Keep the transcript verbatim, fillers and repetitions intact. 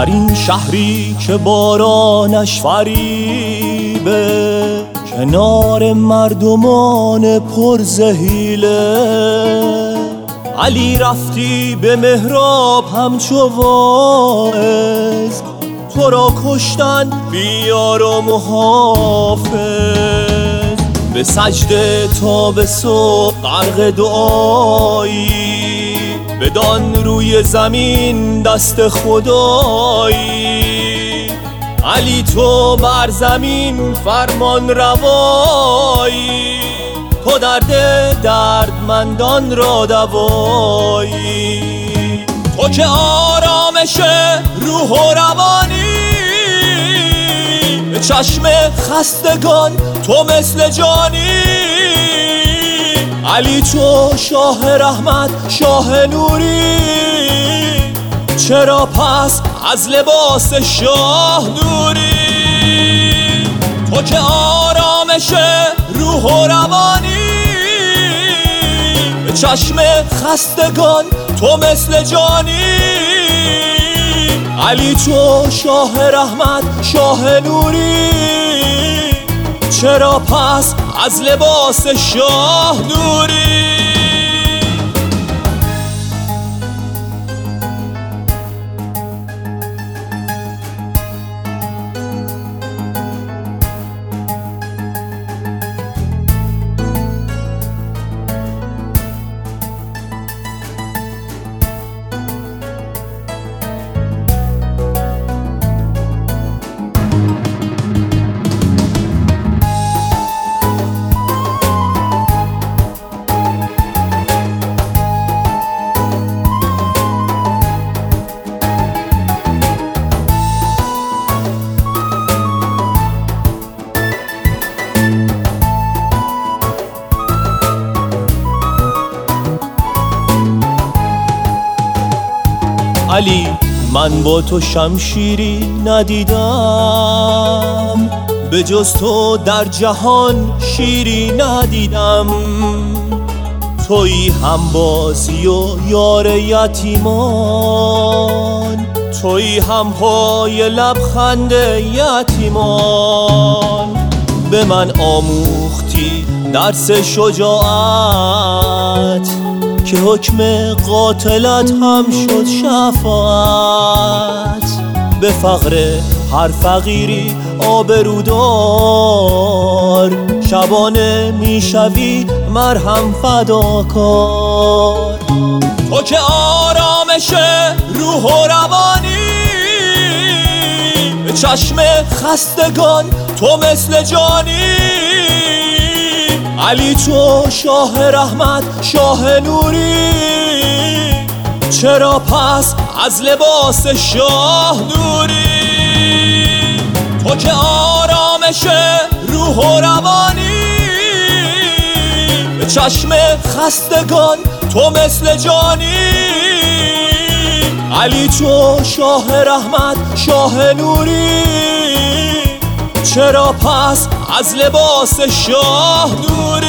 در این شهری که بارانش فریبه، کنار مردمان پرزحیله، علی رفتی به محراب همچو واعظ، تو را کشتن بیار و محافظ. به سجده تا به صبح غرق دعایی، بدان روی زمین دست خدایی. علی تو بر زمین فرمان روایی، تو درد دردمندان را دوایی. تو که آرامش روح و روانی، به چشم خستگان تو مثل جانی. علی تو شاه رحمت شاه نوری، چرا پس از لباس شاه دوری؟ تو که آرامش روح و روانی، به چشم خستگان تو مثل جانی. علی تو شاه رحمت شاه نوری، چرا پس از لباس شاه دوری؟ علی من با تو شمشیری ندیدم، به جز تو در جهان شیری ندیدم. تویی همبازی و یار یتیمان، تویی هم پای لبخند یتیمان. به من آموختی درس شجاعت، که حکم قاتلت هم شد شفاعت. به فقر هر فقیری آبرودار، شبانه میشوی مرهم فداکار. تو که آرامش روح و روانی، به چشم خستگان تو مثل جانی. علی تو شاه رحمت شاه نوری، چرا پس از لباس شاه دوری؟ تو که آرامش روح و روانی، به چشم خستگان تو مثل جانی. علی تو شاه رحمت شاه نوری، چرا پس از لباس شاه دوری؟